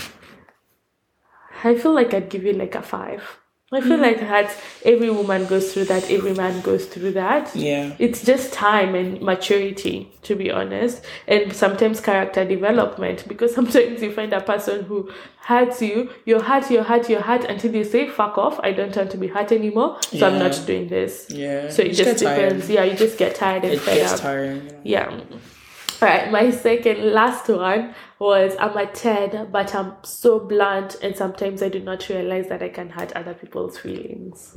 I feel like I'd give you like a 5. I feel like that every woman goes through that, every man goes through that. Yeah. It's just time and maturity, to be honest. And sometimes character development, because sometimes you find a person who hurts you, you're hurt until you say, fuck off, I don't want to be hurt anymore, so I'm not doing this. Yeah. So it just depends. Yeah, you just get tired and fed up. It gets tiring. Yeah. All right, my last one was, I'm a 10, but I'm so blunt, and sometimes I do not realize that I can hurt other people's feelings.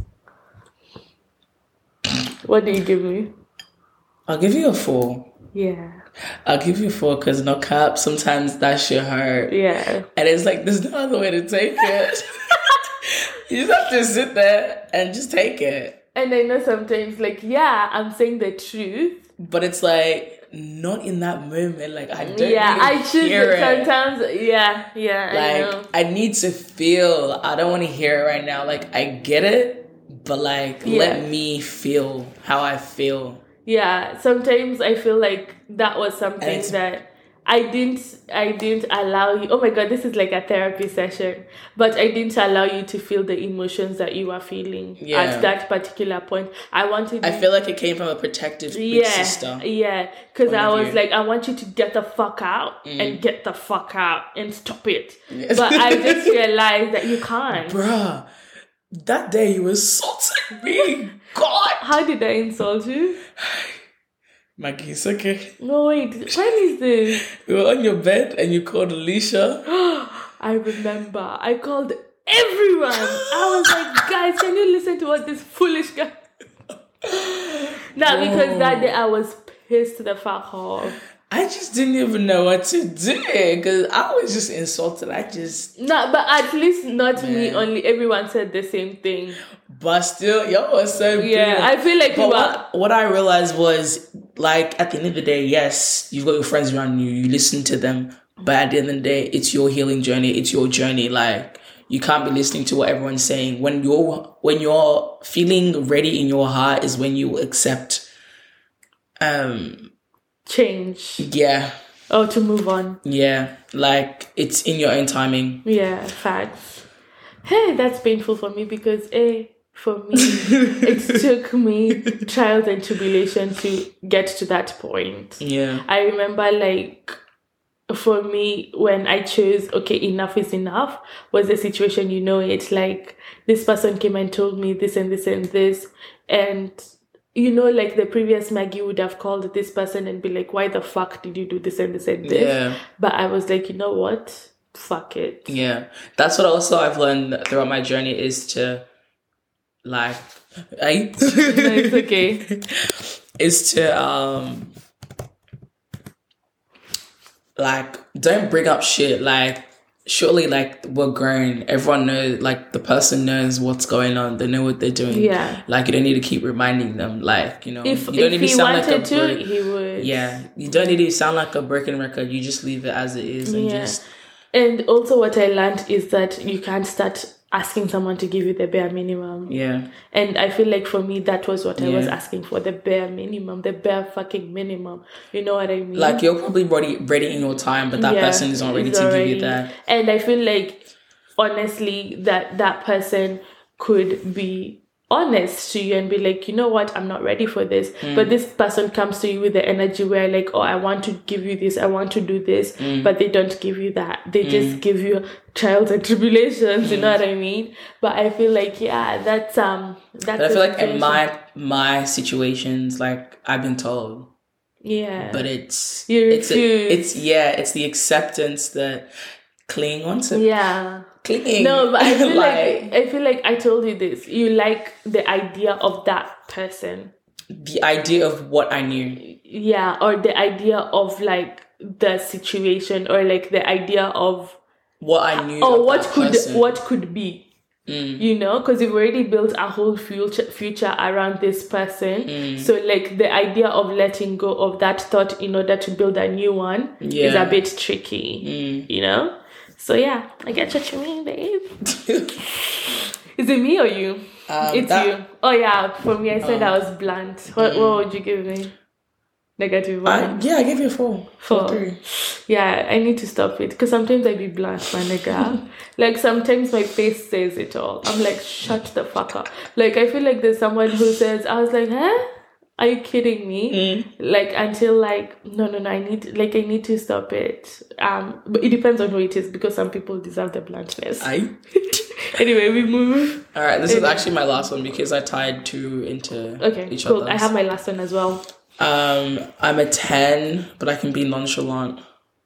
What do you give me? I'll give you a 4. Yeah. I'll give you 4 because no cap, sometimes that shit hurt. Yeah. And it's like, there's no other way to take it. You just have to sit there and just take it. And I know sometimes, like, yeah, I'm saying the truth. But it's like, not in that moment. Like, I don't I choose it sometimes. Yeah, like, I need to feel. I don't want to hear it right now. Like, I get it, but like, let me feel how I feel. Yeah, sometimes I feel like that was something that I didn't allow you. Oh my God, this is like a therapy session. But I didn't allow you to feel the emotions that you were feeling at that particular point. I feel like it came from a protective big sister. Yeah, because I was like, I want you to get the fuck out and get the fuck out and stop it. Yes. But I just realized that you can't. Bruh, that day you insulted me. God. How did I insult you? Maggie, it's okay. No, wait. When is this? We were on your bed and you called Alicia. I remember. I called Everyone. I was like, guys, can you listen to what this foolish guy... Not because that day I was pissed the fuck off. I just didn't even know what to do because I was just insulted. No, but at least not me only. Everyone said the same thing. But still, y'all was so yeah. I feel like what I realized was, like, at the end of the day, yes, you've got your friends around you. You listen to them, but at the end of the day, it's your healing journey. It's your journey. Like, you can't be listening to what everyone's saying. When you're feeling ready in your heart is when you accept change. Yeah. Oh, to move on. Yeah. Like, it's in your own timing. Yeah, facts. Hey, that's painful for me because for me, it took me trials and tribulation to get to that point. Yeah. I remember, like, for me, when I chose, okay, enough is enough, was the situation, it's like, this person came and told me this and this and this, and, like the previous Maggie would have called this person and be like, why the fuck did you do this and this and this? Yeah. But I was like, you know what? Fuck it. Yeah. That's what also I've learned throughout my journey is to, like, no, it's okay. Is to, like, don't bring up shit. Like, surely, like, we're grown. Everyone knows, like, the person knows what's going on. They know what they're doing. Yeah. Like, you don't need to keep reminding them. Like, you don't if need to sound like he would. Yeah. You don't need to sound like a broken record. You just leave it as it is and just... And also what I learned is that you can't start asking someone to give you the bare minimum. Yeah. And I feel like for me, that was what I was asking for, the bare minimum, the bare fucking minimum. You know what I mean? Like, you're probably ready in your time, but that person is not ready to give you that. And I feel like, honestly, that person could be honest to you and be like, you know what, I'm not ready for this. But this person comes to you with the energy where, like, oh, I want to give you this, I want to do this, but they don't give you that. They just give you trials and tribulations, you know what I mean? But I feel like, that's but I feel like in my situations, like, I've been told. Yeah. But it's it's the acceptance that cling onto. Yeah. Clinging. No, but I feel like I told you this. You like the idea of that person. The idea of what I knew. Yeah, or the idea of, like, the situation, or like the idea of what I knew. Or what could be. Because you've already built a whole future around this person. So, like, the idea of letting go of that thought in order to build a new one is a bit tricky. So, yeah, I get what you mean, babe. Is it me or you? It's you. Oh, yeah, for me, I said I was blunt. What would you give me? -1? I gave you a 4. 3. Yeah, I need to stop it. Because sometimes I be blunt, my nigga. Like, sometimes my face says it all. I'm like, shut the fuck up. Like, I feel like there's someone who says, I was like, huh? Are you kidding me? Like, until, like, no, I need to stop it. But it depends on who it is, because some people deserve the bluntness. Anyway, we move. All right, this is actually my last one because I tied 2 into each other. I have my last one as well. I'm a 10, but I can be nonchalant.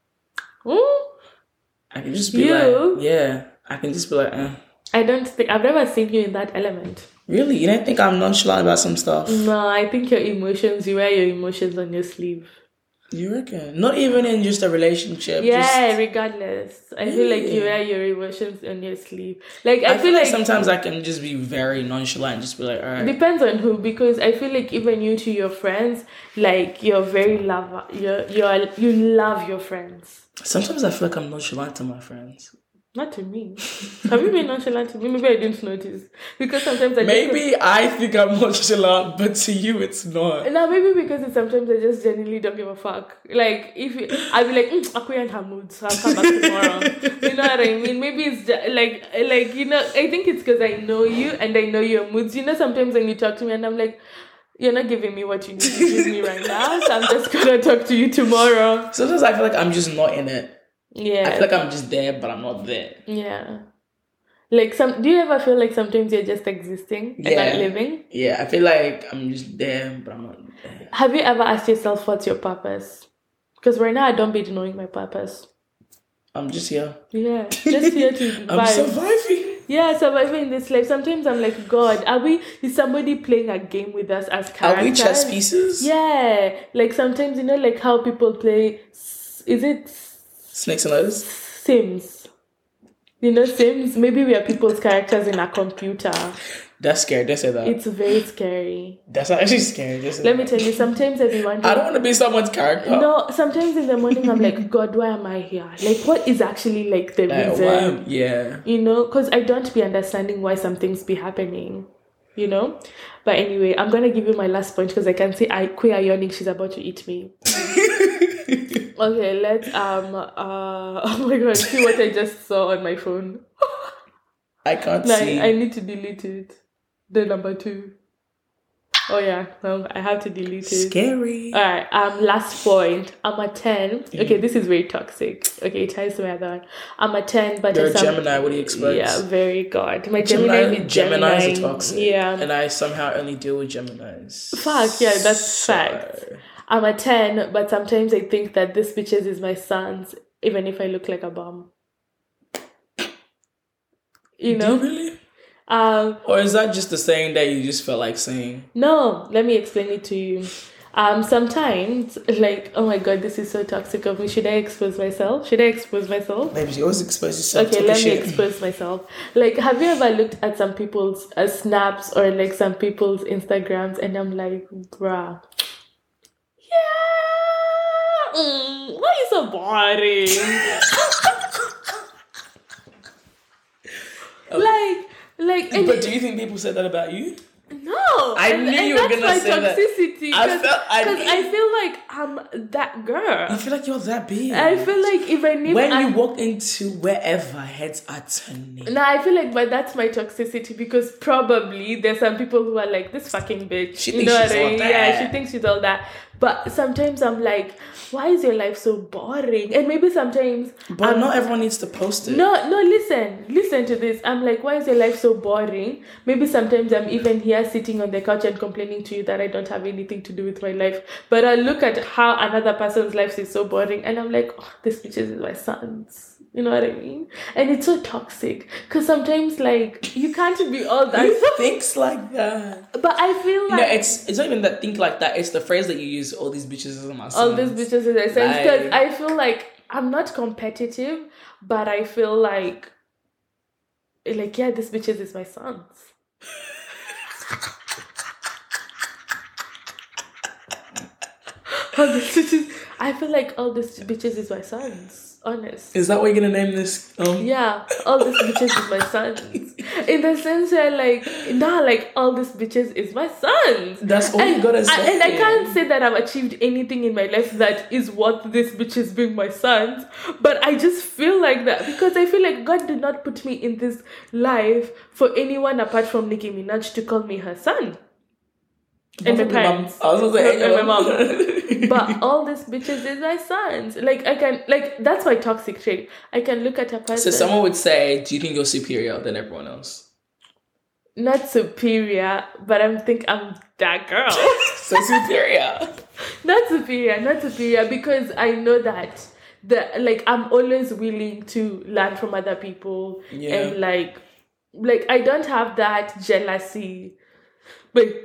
I can just be I can just be like, I don't think I've never seen you in that element. Really? You don't think I'm nonchalant about some stuff? No, I think you wear your emotions on your sleeve. You reckon? Not even in just a relationship. Yeah, regardless. I feel like you wear your emotions on your sleeve. Like, I feel like sometimes I can just be very nonchalant and just be like, all right. Depends on who, because I feel like even you to your friends, like, you're very lover. You love your friends. Sometimes I feel like I'm nonchalant to my friends. Not to me. Have you been nonchalant to me? Maybe I didn't notice. Because sometimes I think I'm nonchalant, but to you it's not. No, maybe because sometimes I just genuinely don't give a fuck. Like, I'll be like, Akuya and her moods, I'll come back tomorrow. You know what I mean? Maybe it's just, like, I think it's because I know you and I know your moods. Sometimes when you talk to me and I'm like, you're not giving me what you need to give me right now, so I'm just gonna talk to you tomorrow. Sometimes I feel like I'm just not in it. Yeah. I feel like I'm just there, but I'm not there. Yeah. Like, do you ever feel like sometimes you're just existing and not living? Yeah, I feel like I'm just there, but I'm not there. Have you ever asked yourself what's your purpose? Because right now I don't be knowing my purpose. I'm just here. Yeah, just here to vibe. I'm surviving. Yeah, surviving this life. Sometimes I'm like, God, is somebody playing a game with us as characters? Are we chess pieces? Yeah. Like sometimes, like how people play, is it? Snakes and ladders? Sims. Sims? Maybe we are people's characters in a computer. That's scary. Don't say that. It's very scary. That's actually scary. Let me tell you, sometimes I've been wondering. I don't want to be someone's character. No, sometimes in the morning I'm like, God, why am I here? Like, what is actually like the reason? Yeah. Because I don't be understanding why some things be happening. But anyway, I'm gonna give you my last point because I can see Queer yawning. She's about to eat me. Okay, let's oh my God, see what I just saw on my phone. I can't see. I need to delete it. The number 2. Oh yeah, no, I have to delete it. Scary. All right. Last point. I'm a 10. Okay, this is very toxic. Okay, it ties to my other one. I'm a 10, but you're a Gemini. What do you expect? Yeah, very good. My Gemini. Geminis are toxic. Yeah, and I somehow only deal with Geminis. Fuck yeah, that's fact. I'm a 10, but sometimes I think that this bitches is my son's, even if I look like a bum. Do you really? Or is that just the saying that you just felt like saying? No, let me explain it to you. Sometimes, like, oh my God, this is so toxic of me. Should I expose myself? Maybe you always expose yourself. Okay, let me expose myself. Like, have you ever looked at some people's snaps or like some people's Instagrams and I'm like, bruh, yeah, why are you so boring? Like, but do you think people said that about you? No, I knew you were gonna say that. Toxicity. I feel like I'm that girl. I feel like you're that big. I feel like even if you walk into wherever, heads are turning. No, I feel like, but that's my toxicity because probably there's some people who are like, this fucking bitch. She thinks she's all that. Yeah, she thinks she's all that. But sometimes I'm like, why is your life so boring? And maybe sometimes... But not everyone needs to post it. No, listen to this. I'm like, why is your life so boring? Maybe sometimes I'm even here sitting on the couch and complaining to you that I don't have anything to do with my life. But I look at how another person's life is so boring and I'm like, oh, this bitch is my son's. You know what I mean? And it's so toxic because sometimes like you can't be all that. Who thinks like that? But I feel like it's not even that think like that. It's the phrase that you use. All these bitches are my sons. All these bitches are my sons because I feel like I'm not competitive, but I feel like yeah, this bitches is my sons. I feel like all these bitches is my sons. Honest. Is that what you're gonna name this? Yeah, all these bitches is my sons. In the sense where like all these bitches is my sons. That's all you gotta say. And I can't say that I've achieved anything in my life that is what these bitches being my sons. But I just feel like that because I feel like God did not put me in this life for anyone apart from Nicki Minaj to call me her son. And my parents. I was gonna say, and my mom. But all these bitches is my sons. Like I can, that's my toxic trait. I can look at a person. So someone would say, do you think you're superior than everyone else? Not superior, but I'm that girl. So superior. Not superior because I know that I'm always willing to learn from other people. Yeah. And like I don't have that jealousy. Wait.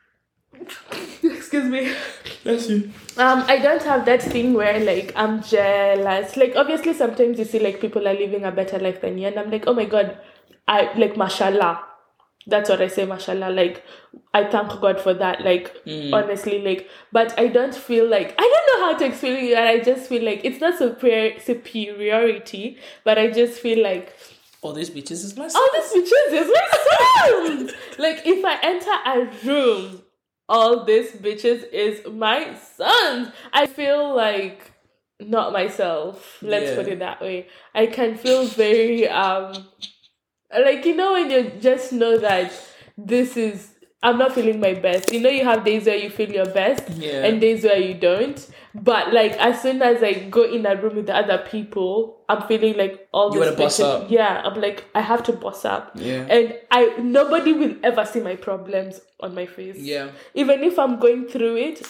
Excuse me. Bless you. I don't have that thing where like I'm jealous. Like obviously sometimes you see like people are living a better life than you and I'm like, oh my God, I like mashallah. That's what I say, mashallah. Like I thank God for that. Like honestly, like but I don't feel like I don't know how to explain it. I just feel like it's not superiority, but I just feel like all these bitches is my son. All these bitches is my son. Like if I enter a room, all these bitches is my sons. I feel like not myself. Let's put it that way. I can feel very like when you just know that I'm not feeling my best. You have days where you feel your best and days where you don't. But like as soon as I go in a room with the other people, I'm feeling like all this. You want to boss up? Yeah, I'm like I have to boss up. Yeah. And nobody will ever see my problems on my face. Yeah. Even if I'm going through it,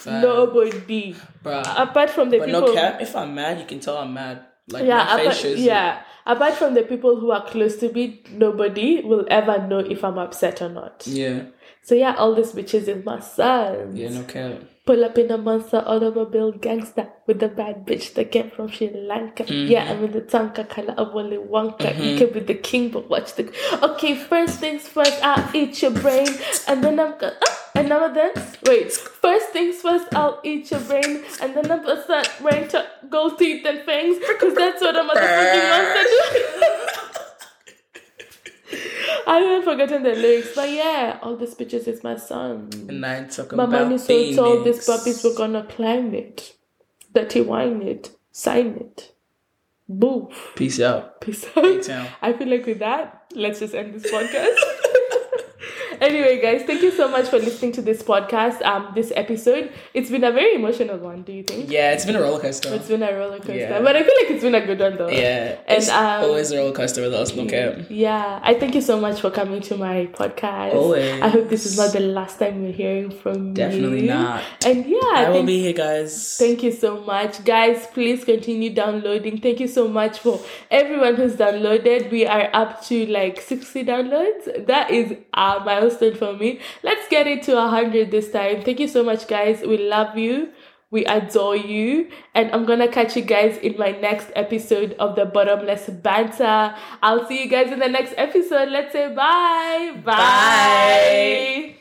nobody. Bruh. Apart from the people. But no cap. If I'm mad, you can tell I'm mad. Like my face shows. Yeah. apart from the people who are close to me, nobody will ever know if I'm upset or not. Yeah. So yeah, all these bitches is my sons. Yeah, no cap. Pull up in a monster automobile gangster with the bad bitch that came from Sri Lanka. Yeah, I'm in the Tonka color of Willy Wonka. You can be the king, but watch the... Okay, first things first, I'll eat your brain. And then I'm gonna... and now dance. Wait, first things first, I'll eat your brain. And then I'm gonna start wearing gold teeth and fangs. Because that's what a motherfucking monster do. I haven't forgotten the lyrics, but yeah, all these bitches is my son. And I talk my about money so tall, these puppies were gonna climb it. Dirty wine it, sign it. Boof. Peace out. Peace out. I feel like with that, let's just end this podcast. Anyway, guys, thank you so much for listening to this podcast, this episode. It's been a very emotional one, do you think? Yeah, it's been a roller coaster. It's been a roller coaster. Yeah. But I feel like it's been a good one, though. Yeah. And it's always a roller coaster with us, no cap. Yeah. I thank you so much for coming to my podcast. Always. I hope this is not the last time you're hearing from Definitely me. not. And yeah. I will be here, guys. Thank you so much. Guys, please continue downloading. Thank you so much for everyone who's downloaded. We are up to like 60 downloads. That is a milestone for me. Let's get it to 100 this time. Thank you so much, guys. We love you. We adore you. And I'm gonna catch you guys in my next episode of the Bottomless Banter. I'll see you guys in the next episode. Let's say bye. Bye.